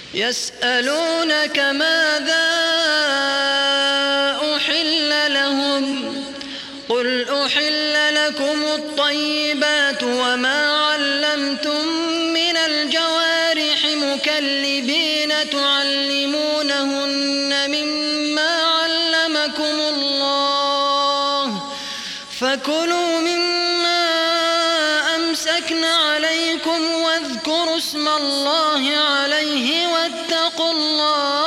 يسألونك ماذا أحل لهم قل أحل لكم الطيبات وما علمتم من الجوارح مكلبين تعلمونهن مما علمكم الله فكلوا مما أمسكن عليكم واذكروا اسم الله عليه واتقوا الله